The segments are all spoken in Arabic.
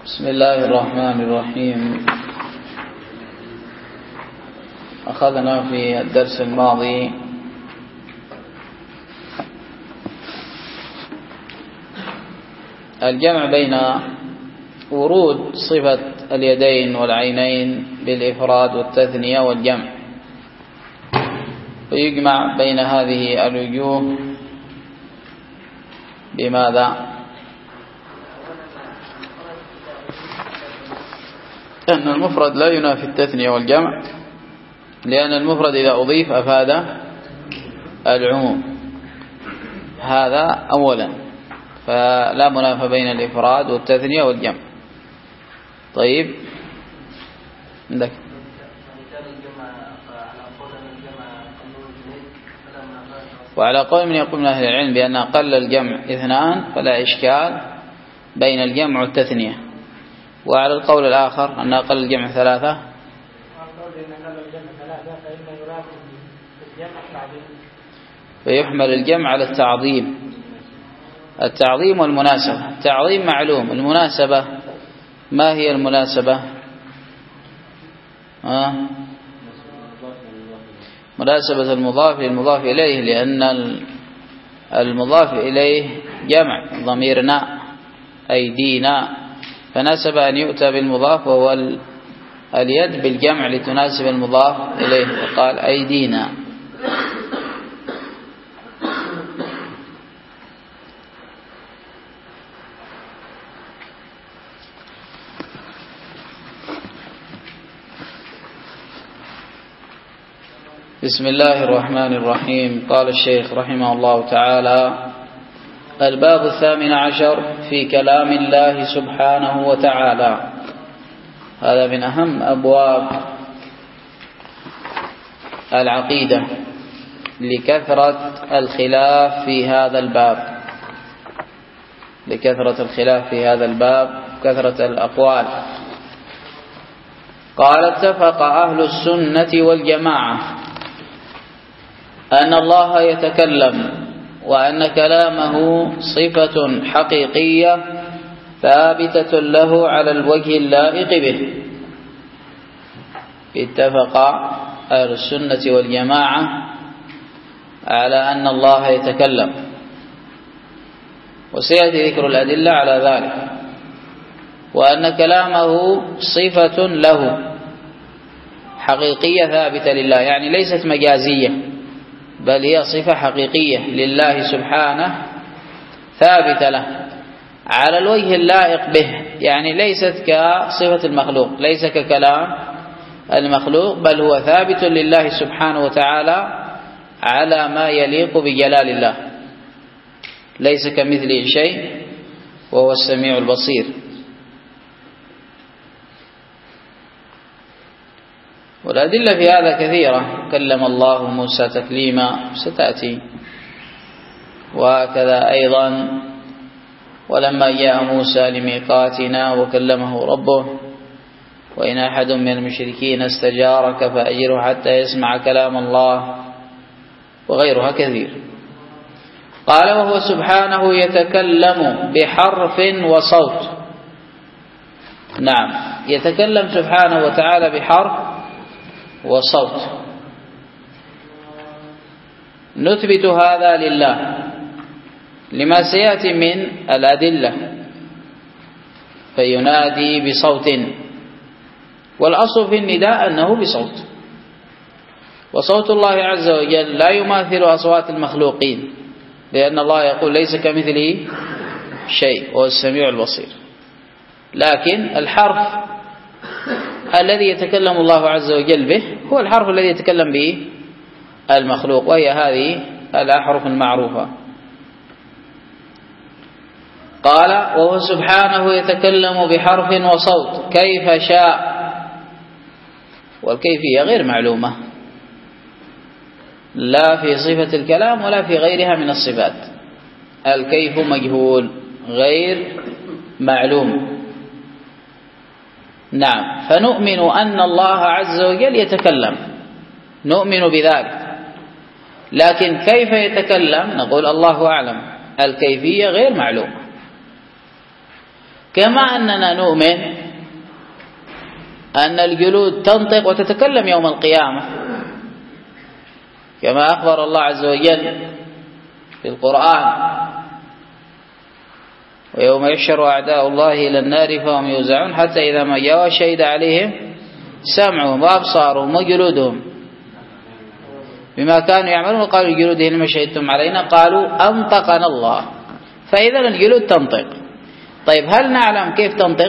بسم الله الرحمن الرحيم. أخذنا في الدرس الماضي الجمع بين ورود صفة اليدين والعينين بالإفراد والتثنية والجمع، ويجمع بين هذه الوجوه بماذا؟ أن المفرد لا ينافي التثنية والجمع، لأن المفرد إذا أضيف أفاد العموم، هذا أولا، فلا منافى بين الإفراد والتثنية والجمع. طيب عندك وعلى قول من يقول من أهل العلم بأن أقل الجمع اثنان فلا إشكال بين الجمع والتثنية، وعلى القول الآخر أن أقل الجمع ثلاثة فيحمل الجمع على التعظيم والمناسبة. التعظيم معلوم، المناسبة ما هي المناسبة؟ مناسبة المضاف للمضاف إليه، لأن المضاف إليه جمع ضميرنا أيدينا، فناسب أن يؤتى بالمضاف وهو اليد بالجمع لتناسب المضاف إليه، وقال أيدينا. بسم الله الرحمن الرحيم. قال الشيخ رحمه الله تعالى: الباب 18 في كلام الله سبحانه وتعالى. هذا من أهم أبواب العقيدة لكثرة الخلاف في هذا الباب، كثرة الأقوال. قال: اتفق أهل السنة والجماعة أن الله يتكلم، وأن كلامه صفة حقيقية ثابتة له على الوجه اللائق به. اتفق أهل السنة والجماعة على أن الله يتكلم، وسيأتي ذكر الأدلة على ذلك، وأن كلامه صفة له حقيقية ثابتة لله، يعني ليست مجازية، بل هي صفة حقيقية لله سبحانه ثابتة له على الوجه اللائق به، يعني ليست كصفة المخلوق، ليس ككلام المخلوق، بل هو ثابت لله سبحانه وتعالى على ما يليق بجلال الله، ليس كمثله شيء وهو السميع البصير. والأدلة في هذا كثيرة. كلم الله موسى تكليما ستأتي، وكذا أيضا ولما جاء موسى لميقاتنا وكلمه ربه وإن أحد من المشركين استجارك فأجره حتى يسمع كلام الله، وغيرها كثير. قال: وهو سبحانه يتكلم بحرف وصوت. نعم، يتكلم سبحانه وتعالى بحرف وصوت. نثبت هذا لله لما سيأتي من الأدلة، فينادي بصوت، والأصل في النداء أنه بصوت، وصوت الله عز وجل لا يماثل أصوات المخلوقين، لأن الله يقول ليس كمثله شيء وهو السميع البصير. لكن الحرف الذي يتكلم الله عز وجل به هو الحرف الذي يتكلم به المخلوق، وهي هذه الأحرف المعروفة. قال: وهو سبحانه يتكلم بحرف وصوت كيف شاء. والكيفية غير معلومة، لا في صفة الكلام ولا في غيرها من الصفات. الكيف مجهول غير معلوم. نعم، فنؤمن أن الله عز وجل يتكلم، نؤمن بذلك، لكن كيف يتكلم نقول الله أعلم، الكيفية غير معلومة. كما أننا نؤمن أن الجلود تنطق وتتكلم يوم القيامة، كما أخبر الله عز وجل في القرآن: ويوم يحشر أعداء الله إلى النار فهم يوزعون حتى إذا ما جاءوا شهد عليهم سمعهم وأبصارهم وجلودهم بما كانوا يعملون، قالوا لجلودهم لما شهدتم علينا، قالوا أنطقنا الله. فإذا الجلود تنطق. طيب هل نعلم كيف تنطق؟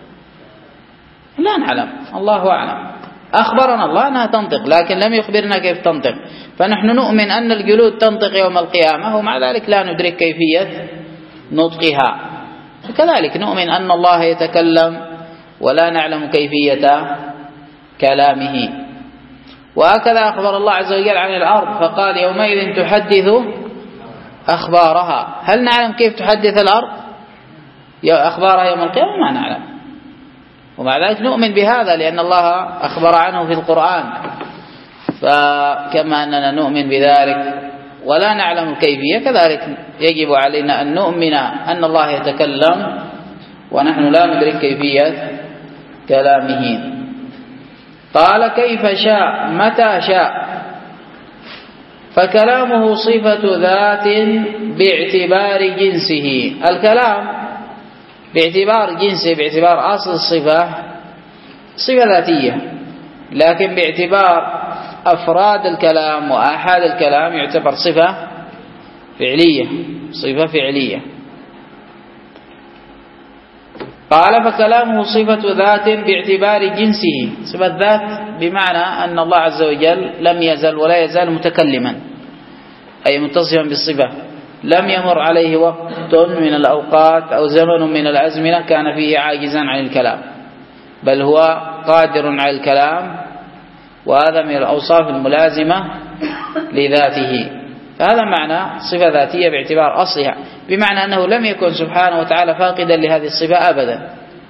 لا نعلم، الله أعلم. أخبرنا الله أنها تنطق لكن لم يخبرنا كيف تنطق، فنحن نؤمن أن الجلود تنطق يوم القيامة ومع ذلك لا ندرك كيفية نطقها. كذلك نؤمن أن الله يتكلم ولا نعلم كيفية كلامه. وهكذا أخبر الله عز وجل عن الأرض فقال: يومئذ تحدث أخبارها. هل نعلم كيف تحدث الأرض أخبارها يوم القيامة؟ ما نعلم، ومع ذلك نؤمن بهذا لأن الله أخبر عنه في القرآن. فكما أننا نؤمن بذلك ولا نعلم الكيفية، كذلك يجب علينا أن نؤمن أن الله يتكلم ونحن لا ندرك كيفية كلامه. قال: كيف شاء متى شاء. فكلامه صفة ذات باعتبار جنسه. الكلام باعتبار جنسه، باعتبار أصل الصفة، صفة ذاتية، لكن باعتبار أفراد الكلام وآحاد الكلام يعتبر صفة فعلية، صفة فعلية. قال: فكلامه صفة ذات باعتبار جنسه. صفة ذات بمعنى أن الله عز وجل لم يزل ولا يزال متكلما، أي متصفا بالصفة، لم يمر عليه وقت من الأوقات أو زمن من الأزمنة كان فيه عاجزا عن الكلام، بل هو قادر على الكلام، وهذا من الأوصاف الملازمة لذاته. فهذا معنى صفة ذاتية باعتبار أصلها، بمعنى أنه لم يكن سبحانه وتعالى فاقدا لهذه الصفة أبدا.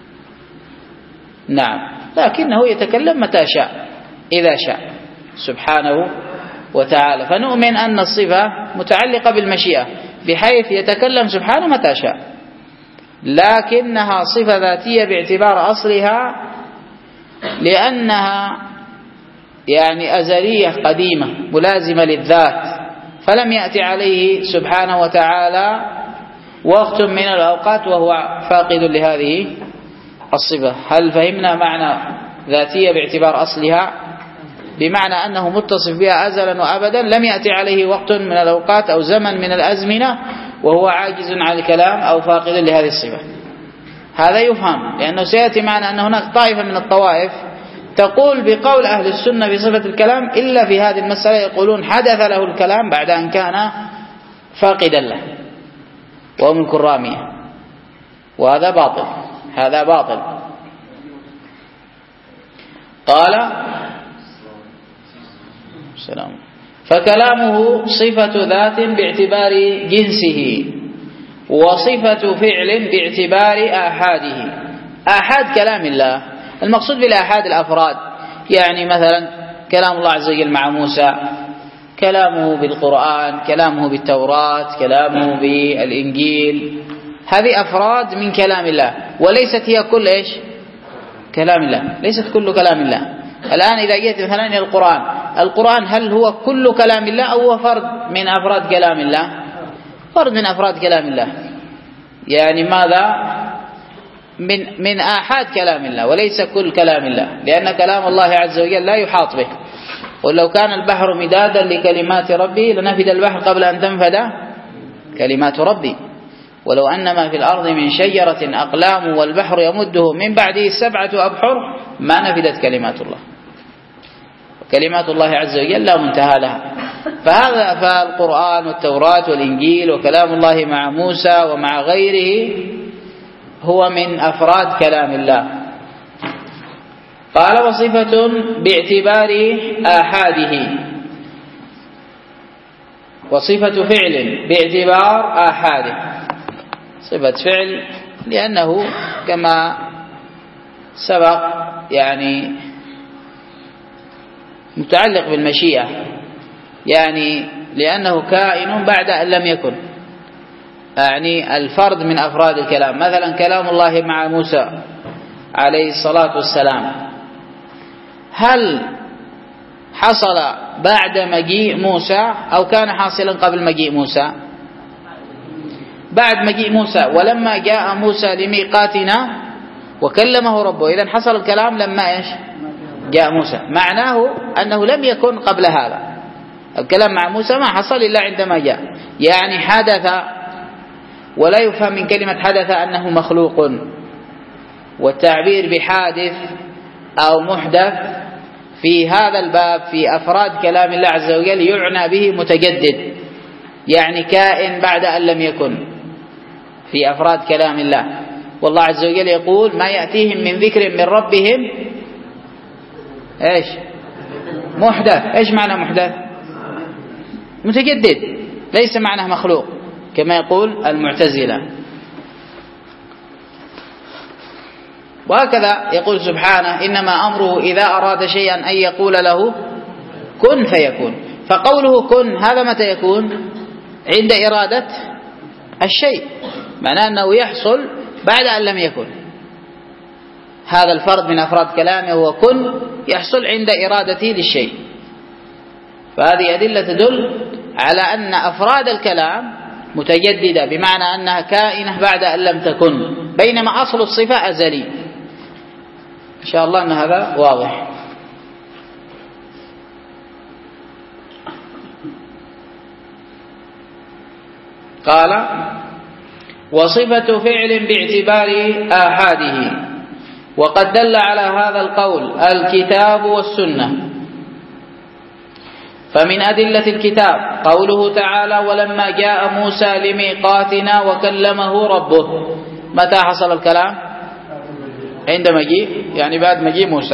نعم، لكنه يتكلم متى شاء إذا شاء سبحانه وتعالى. فنؤمن أن الصفة متعلقة بالمشيئة بحيث يتكلم سبحانه متى شاء، لكنها صفة ذاتية باعتبار أصلها لأنها يعني أزلية قديمة ملازمة للذات، فلم يأتي عليه سبحانه وتعالى وقت من الأوقات وهو فاقد لهذه الصفة. هل فهمنا معنى ذاتية باعتبار أصلها؟ بمعنى أنه متصف بها أزلا وأبدا، لم يأتي عليه وقت من الأوقات أو زمن من الأزمنة وهو عاجز عن الكلام أو فاقد لهذه الصفة. هذا يفهم، لأنه سيأتي معنا أن هناك طائفة من الطوائف تقول بقول أهل السنة في صفة الكلام إلا في هذه المسألة، يقولون حدث له الكلام بعد أن كان فاقدا له، وهم الكرامية، وهذا باطل، هذا باطل. قال: السلام. فكلامه صفة ذات باعتبار جنسه، وصفة فعل باعتبار آحاده. آحاد كلام الله، المقصود بالآحاد الأفراد، يعني مثلا كلام الله عز وجل مع موسى، كلامه بالقرآن، كلامه بالتوراة، كلامه بالإنجيل، هذه أفراد من كلام الله، وليست هي كل إيش؟ كلام الله، ليست كل كلام الله. الآن إذا جئت مثلا إلى القرآن هل هو كل كلام الله أو هو فرد من أفراد كلام الله؟ فرد من أفراد كلام الله، يعني ماذا؟ من آحاد كلام الله وليس كل كلام الله، لأن كلام الله عز وجل لا يحاط به. ولو كان البحر مدادا لكلمات ربي لنفد البحر قبل أن تنفد كلمات ربي، ولو أن ما في الأرض من شجرة أقلام والبحر يمده من بعده 7 أبحر ما نفدت كلمات الله. كلمات الله عز وجل لا منتهى لها. فالقرآن والتوراة والإنجيل وكلام الله مع موسى ومع غيره هو من أفراد كلام الله. قال: وصفة باعتبار آحاده، وصفة فعل باعتبار آحاده. صفة فعل لأنه كما سبق يعني متعلق بالمشيئة، يعني لأنه كائن بعد أن لم يكن، يعني الفرد من أفراد الكلام. مثلا كلام الله مع موسى عليه الصلاة والسلام، هل حصل بعد مجيء موسى أو كان حاصلا قبل مجيء موسى؟ بعد مجيء موسى. ولما جاء موسى لميقاتنا وكلمه ربه، إذن حصل الكلام لما إيش؟ جاء موسى. معناه أنه لم يكن قبل هذا الكلام مع موسى، ما حصل إلا عندما جاء، يعني حدث. ولا يفهم من كلمة حدث أنه مخلوق، والتعبير بحادث أو محدث في هذا الباب في أفراد كلام الله عز وجل يعنى به متجدد، يعني كائن بعد أن لم يكن في أفراد كلام الله. والله عز وجل يقول ما يأتيهم من ذكر من ربهم إيش؟ محدث. إيش معنى محدث؟ متجدد، ليس معناه مخلوق كما يقول المعتزلة. وهكذا يقول سبحانه إنما أمره إذا أراد شيئا أن يقول له كن فيكون. فقوله كن هذا متى يكون؟ عند إرادة الشيء، معناه أنه يحصل بعد أن لم يكن. هذا الفرد من أفراد كلامه هو كن، يحصل عند إرادته للشيء. فهذه أدلة تدل على أن أفراد الكلام متجددة، بمعنى أنها كائنة بعد أن لم تكن، بينما أصل الصفة أزلي. إن شاء الله أن هذا واضح. قال وصفة فعل باعتبار آحاده، وقد دل على هذا القول الكتاب والسنة. فمن أدلة الكتاب قوله تعالى ولما جاء موسى لميقاتنا وكلمه ربه. متى حصل الكلام؟ عند مجيء، يعني بعد مجيء موسى.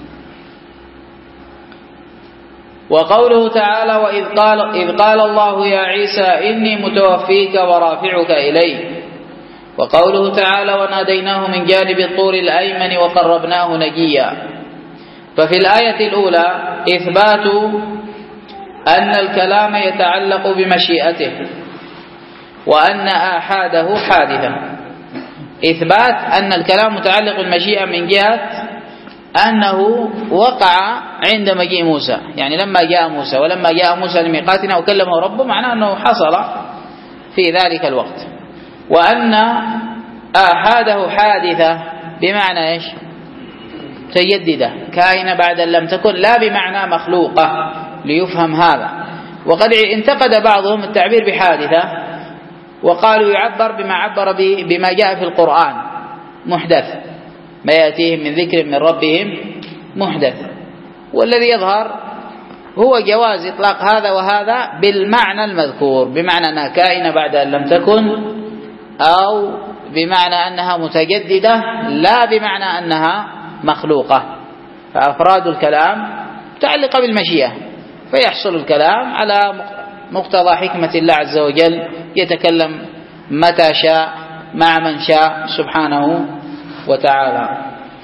وقوله تعالى إذ قال الله يا عيسى إني متوفيك ورافعك إلي. وقوله تعالى وناديناه من جانب الطور الأيمن وقربناه نجيا. ففي الآية الأولى إثبات أن الكلام يتعلق بمشيئته وأن آحاده حادثة. إثبات أن الكلام متعلق بالمشيئة من جهة أنه وقع عند مجيء موسى، يعني لما جاء موسى. ولما جاء موسى لميقاتنا وكلمه ربه، معناه أنه حصل في ذلك الوقت. وأن آحاده حادثة بمعنى إيش؟ متجددة، كائنة بعد أن لم تكن، لا بمعنى مخلوقة، ليفهم هذا. وقد انتقد بعضهم التعبير بحادثة وقالوا يعبر بما عبر بما جاء في القرآن محدث، ما يأتيهم من ذكر من ربهم محدث. والذي يظهر هو جواز إطلاق هذا وهذا بالمعنى المذكور، بمعنى أنها كائنة بعد أن لم تكن، أو بمعنى أنها متجددة، لا بمعنى أنها مخلوقة. فأفراد الكلام متعلقة بالمشيئة، فيحصل الكلام على مقتضى حكمة الله عز وجل، يتكلم متى شاء مع من شاء سبحانه وتعالى.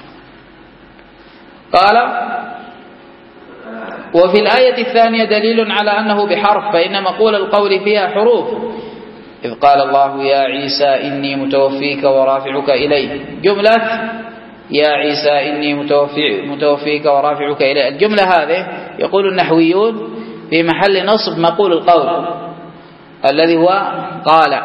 قال وفي الآية الثانية دليل على أنه بحرف، فإن مقول القول فيها حروف. إذ قال الله يا عيسى إني متوفيك ورافعك إلي. جملة يا عيسى إني متوفيك ورافعك إلي، الجملة هذه يقول النحويون في محل نصب مقول القول الذي هو قال.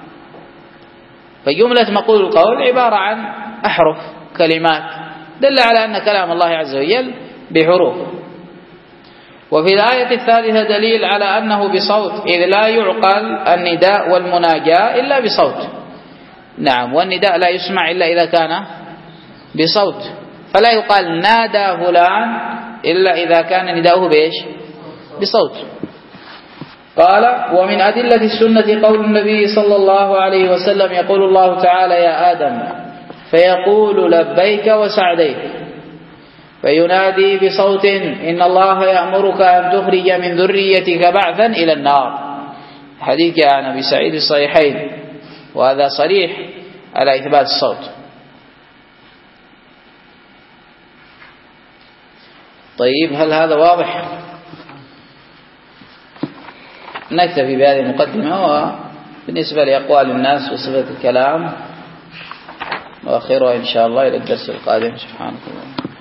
فجملة مقول القول عبارة عن أحرف كلمات، دل على أن كلام الله عز وجل بحروف. وفي الآية الثالثة دليل على أنه بصوت، إذ لا يعقل النداء والمناجاة إلا بصوت. نعم، والنداء لا يسمع إلا إذا كان بصوت، فلا يقال نادى فلان إلا إذا كان نداؤه بإيش؟ بصوت. قال ومن أدلة السنة قول النبي صلى الله عليه وسلم يقول الله تعالى يا آدم فيقول لبيك وسعديك، فينادي بصوت إن الله يأمرك أن تخرج من ذريتك بعثا إلى النار. حديث عن أبي سعيد الصحيحين، وهذا صريح على إثبات الصوت. طيب، هل هذا واضح؟ نكتفي بهذه المقدمة بالنسبة لأقوال الناس وصفة الكلام وآخرها إن شاء الله إلى الدرس القادم. سبحانك اللهم.